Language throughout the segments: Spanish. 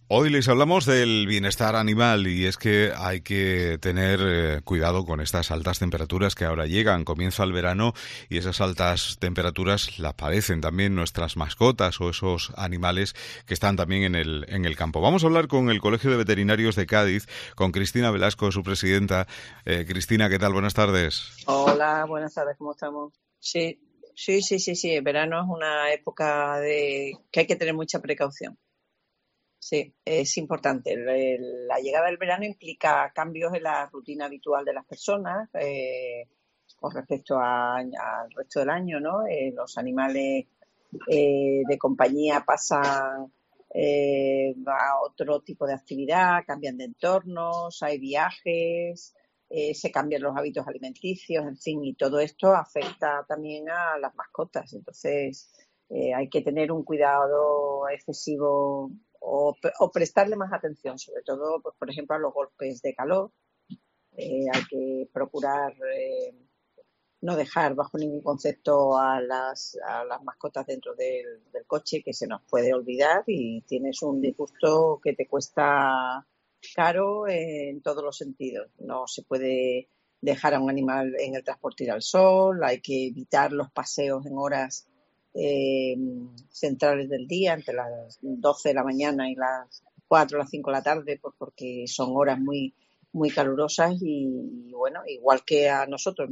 Hoy les hablamos del bienestar animal y es que hay que tener cuidado con estas altas temperaturas que ahora llegan. Comienza el verano y esas altas temperaturas las padecen también nuestras mascotas o esos animales que están también en el campo. Vamos a hablar con el Colegio de Veterinarios de Cádiz, con Cristina Velasco, su presidenta. Cristina, ¿qué tal? Buenas tardes. Hola, buenas tardes, ¿cómo estamos? Sí. El verano es una época que hay que tener mucha precaución. Sí, es importante. La llegada del verano implica cambios en la rutina habitual de las personas con respecto al resto del año, ¿no? Los animales de compañía pasan a otro tipo de actividad, cambian de entornos, hay viajes, se cambian los hábitos alimenticios, en fin, y todo esto afecta también a las mascotas. Entonces, hay que tener un cuidado excesivo o prestarle más atención, sobre todo, pues, por ejemplo, a los golpes de calor. Hay que procurar no dejar bajo ningún concepto a las mascotas dentro del coche, que se nos puede olvidar y tienes un disgusto que te cuesta caro en todos los sentidos. No se puede dejar a un animal en el transporte ir al sol, hay que evitar los paseos en horas centrales del día, entre las 12 de la mañana y las 4 o las 5 de la tarde, pues porque son horas muy calurosas y bueno, igual que a nosotros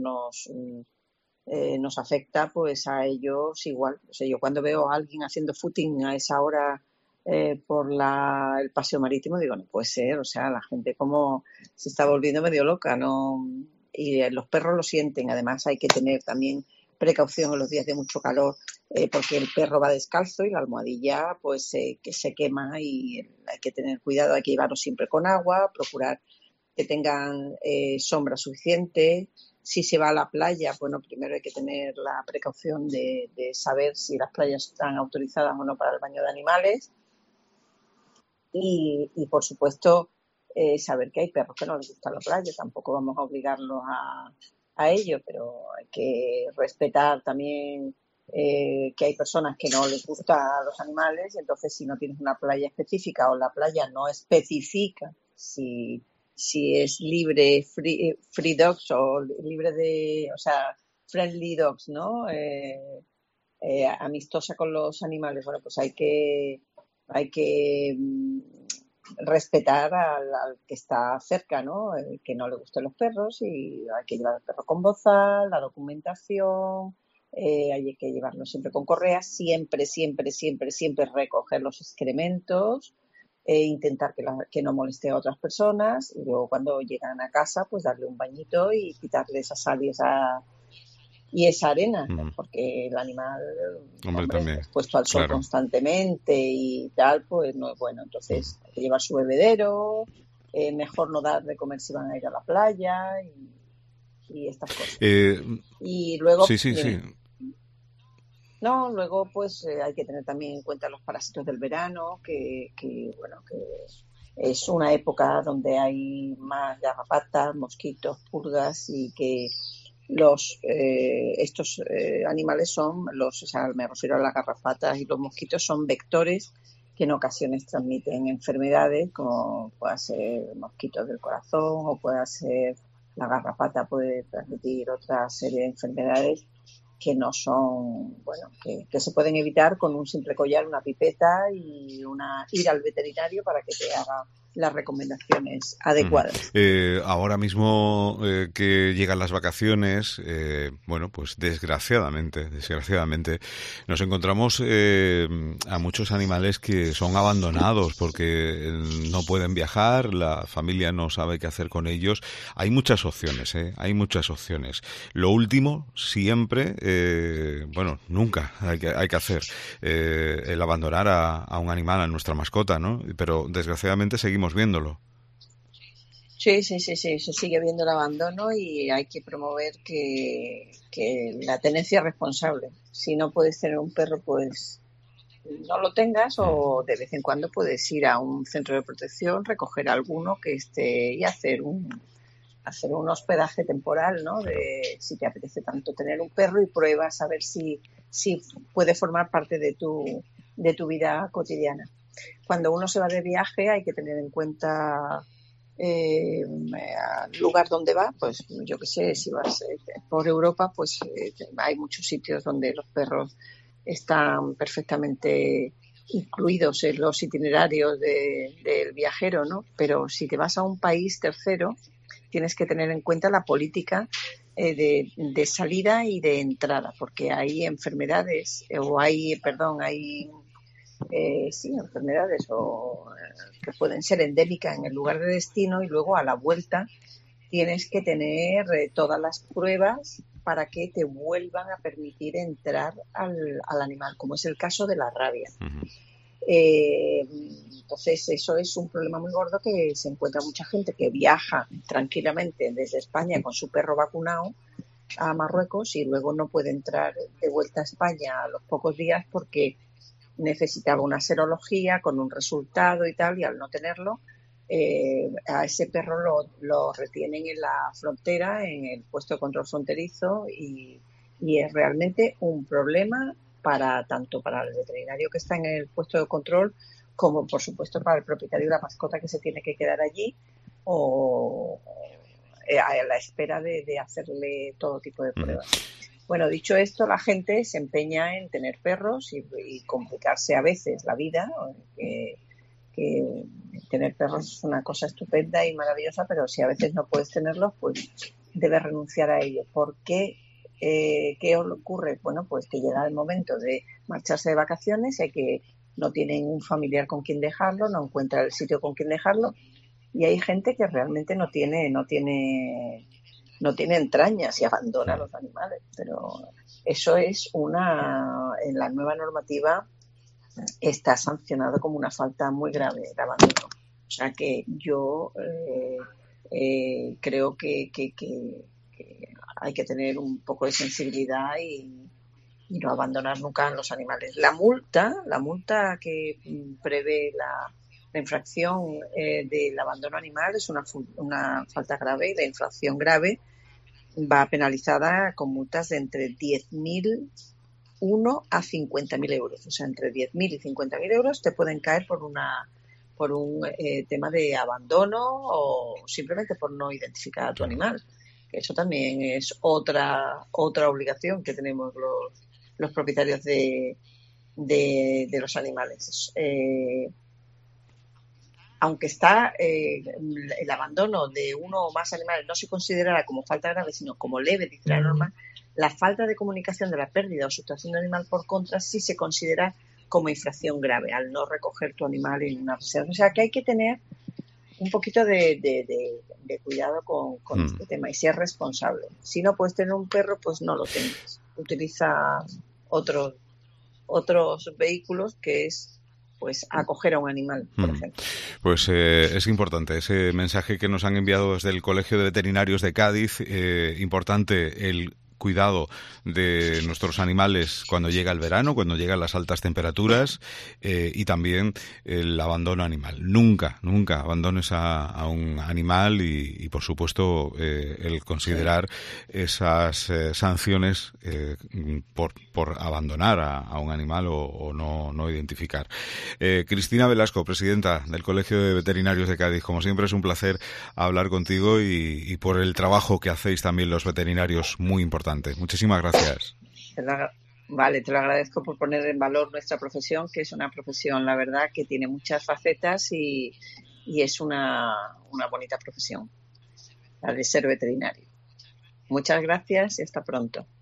nos afecta, pues a ellos igual. O sea, yo cuando veo a alguien haciendo footing a esa hora por el paseo marítimo, digo, no puede ser, o sea, la gente como se está volviendo medio loca, ¿no? Y los perros lo sienten. Además hay que tener también precaución en los días de mucho calor, porque el perro va descalzo y la almohadilla pues que se quema y hay que tener cuidado, hay que llevarlo siempre con agua, procurar que tengan sombra suficiente. Si se va a la playa, bueno, primero hay que tener la precaución de saber si las playas están autorizadas o no para el baño de animales y por supuesto, saber que hay perros que no les gusta la playa, tampoco vamos a obligarlos a ello, pero hay que respetar también que hay personas que no les gustan los animales, y entonces si no tienes una playa específica o la playa no especifica si es libre, free dogs o libre o sea, friendly dogs, ¿no? Amistosa con los animales, bueno, pues hay que respetar al que está cerca, ¿no? Que no le gusten los perros y hay que llevar al perro con bozal, la documentación, hay que llevarlo siempre con correa, siempre recoger los excrementos, intentar que no moleste a otras personas y luego cuando llegan a casa pues darle un bañito y quitarle esa sal y esa arena, porque el animal, También, expuesto al sol constantemente y tal, pues no es bueno. Entonces hay que llevar su bebedero, mejor no dar de comer si van a ir a la playa y estas cosas. Y luego, sí. No, luego pues hay que tener también en cuenta los parásitos del verano, que es una época donde hay más garrapatas, mosquitos, pulgas y que estos animales o sea, me refiero a las garrapatas y los mosquitos, son vectores que en ocasiones transmiten enfermedades, como pueda ser mosquitos del corazón o pueda ser la garrapata, puede transmitir otra serie de enfermedades que no son, bueno, que se pueden evitar con un simple collar, una pipeta y ir al veterinario para que te haga las recomendaciones adecuadas. Ahora mismo que llegan las vacaciones, bueno, pues desgraciadamente nos encontramos a muchos animales que son abandonados porque no pueden viajar, la familia no sabe qué hacer con ellos. Hay muchas opciones, hay muchas opciones. Lo último, siempre, bueno, nunca hay que hacer el abandonar a un animal, a nuestra mascota, ¿no? Pero desgraciadamente seguimos viéndolo. Sí, se sigue viendo el abandono y hay que promover que la tenencia es responsable. Si no puedes tener un perro, pues no lo tengas, o de vez en cuando puedes ir a un centro de protección, recoger alguno que esté y hacer un hospedaje temporal, ¿no? Si te apetece tanto tener un perro y pruebas a ver si puede formar parte de tu vida cotidiana. Cuando uno se va de viaje hay que tener en cuenta al lugar donde va, pues yo qué sé, si vas por Europa, pues hay muchos sitios donde los perros están perfectamente incluidos en los itinerarios del viajero, ¿no? Pero si te vas a un país tercero, tienes que tener en cuenta la política de salida y de entrada, porque hay enfermedades, hay enfermedades que pueden ser endémicas en el lugar de destino, y luego a la vuelta tienes que tener todas las pruebas para que te vuelvan a permitir entrar al animal, como es el caso de la rabia. Ujú. Entonces eso es un problema muy gordo, que se encuentra mucha gente que viaja tranquilamente desde España con su perro vacunado a Marruecos y luego no puede entrar de vuelta a España a los pocos días porque necesitaba una serología con un resultado y tal, y al no tenerlo, a ese perro lo retienen en la frontera, en el puesto de control fronterizo, y es realmente un problema tanto para el veterinario que está en el puesto de control, como por supuesto para el propietario de la mascota, que se tiene que quedar allí o a la espera de hacerle todo tipo de pruebas. Bueno, dicho esto, la gente se empeña en tener perros y complicarse a veces la vida, que tener perros es una cosa estupenda y maravillosa, pero si a veces no puedes tenerlos, pues debes renunciar a ello. ¿Por qué? ¿Qué ocurre? Bueno, pues que llega el momento de marcharse de vacaciones, que no tienen un familiar con quien dejarlo, no encuentra el sitio con quien dejarlo, y hay gente que realmente no tiene entrañas y abandona a los animales. Pero eso es en la nueva normativa está sancionado como una falta muy grave el abandono. O sea que yo creo que hay que tener un poco de sensibilidad y no abandonar nunca a los animales. La multa que prevé la infracción del abandono animal es una falta grave, y la infracción grave va penalizada con multas de entre 10.001 a 50.000 euros. O sea, entre 10.000 y 50.000 euros te pueden caer por un tema de abandono o simplemente por no identificar a tu animal. Eso también es otra obligación que tenemos los propietarios de los animales. Aunque está el abandono de uno o más animales no se considerará como falta grave, sino como leve, dice la norma, la falta de comunicación de la pérdida o sustracción de animal, por contra, sí se considera como infracción grave al no recoger tu animal en una reserva. O sea que hay que tener un poquito de cuidado con este tema y ser responsable. Si no puedes tener un perro, pues no lo tengas. Utiliza otros vehículos, que es pues acoger a un animal, por ejemplo. Pues es importante ese mensaje que nos han enviado desde el Colegio de Veterinarios de Cádiz. Importante el cuidado de nuestros animales cuando llega el verano, cuando llegan las altas temperaturas, y también el abandono animal. Nunca abandones a un animal y por supuesto el considerar esas sanciones por abandonar a un animal o no identificar. Cristina Velasco, presidenta del Colegio de Veterinarios de Cádiz, como siempre es un placer hablar contigo y por el trabajo que hacéis también los veterinarios, muy importante. Muchísimas gracias. Vale, te lo agradezco por poner en valor nuestra profesión, que es una profesión, la verdad, que tiene muchas facetas y es una bonita profesión, la de ser veterinario. Muchas gracias y hasta pronto.